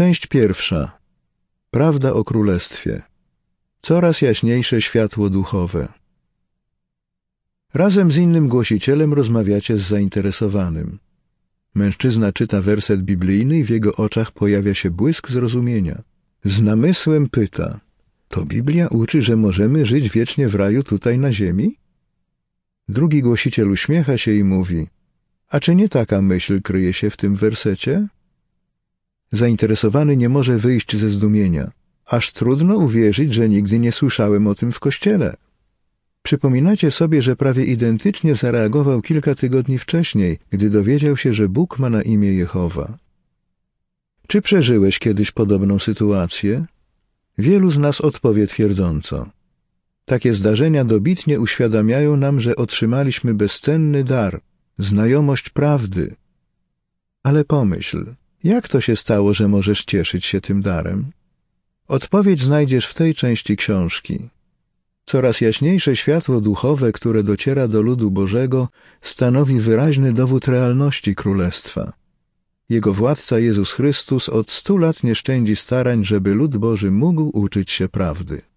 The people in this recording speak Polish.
Część pierwsza. Prawda o Królestwie. Coraz jaśniejsze światło duchowe. Razem z innym głosicielem rozmawiacie z zainteresowanym. Mężczyzna czyta werset biblijny i w jego oczach pojawia się błysk zrozumienia. Z namysłem pyta: to Biblia uczy, że możemy żyć wiecznie w raju tutaj na ziemi? Drugi głosiciel uśmiecha się i mówi: a czy nie taka myśl kryje się w tym wersecie? Zainteresowany nie może wyjść ze zdumienia. Aż trudno uwierzyć, że nigdy nie słyszałem o tym w kościele. Przypominacie sobie, że prawie identycznie zareagował kilka tygodni wcześniej, gdy dowiedział się, że Bóg ma na imię Jehowa. Czy przeżyłeś kiedyś podobną sytuację? Wielu z nas odpowie twierdząco. Takie zdarzenia dobitnie uświadamiają nam, że otrzymaliśmy bezcenny dar, znajomość prawdy. Ale pomyśl, jak to się stało, że możesz cieszyć się tym darem? Odpowiedź znajdziesz w tej części książki. Coraz jaśniejsze światło duchowe, które dociera do ludu Bożego, stanowi wyraźny dowód realności Królestwa. Jego władca Jezus Chrystus od 100 lat nie szczędzi starań, żeby lud Boży mógł uczyć się prawdy.